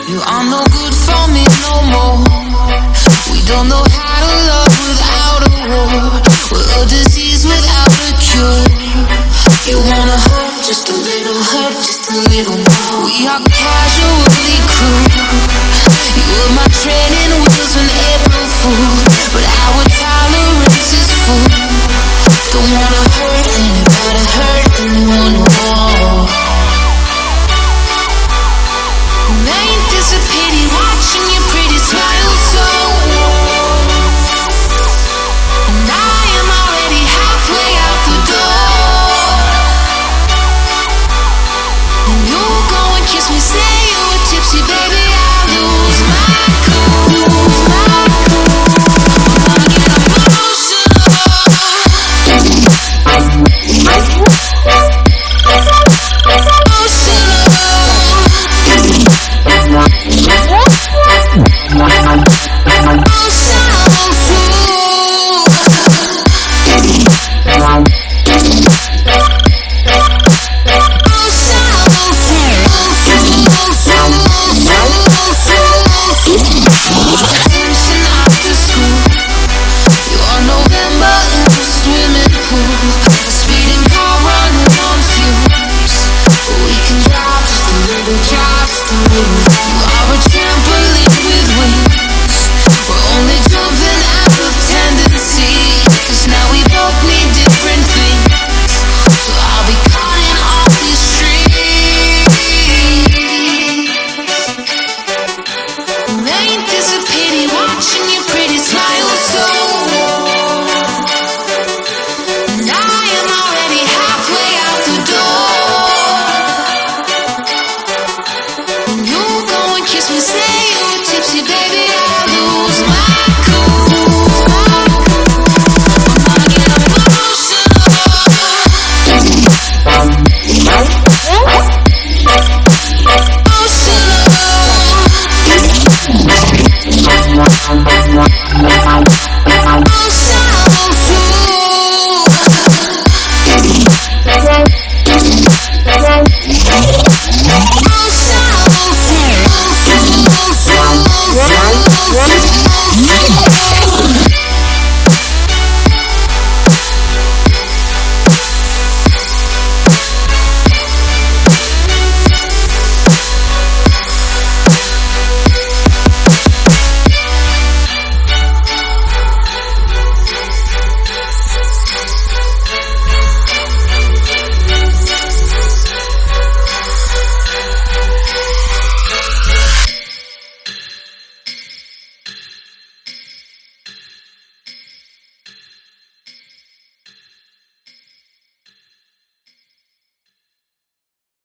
You are no good for me no more. We don't know how to love without a war. We're a disease without a cure. You wanna hurt, just a little more. We are casually cruel. You were my training wheels when April Fool, but our tolerance is full. Don't wanna hurt anybody, hurt anyone who wants.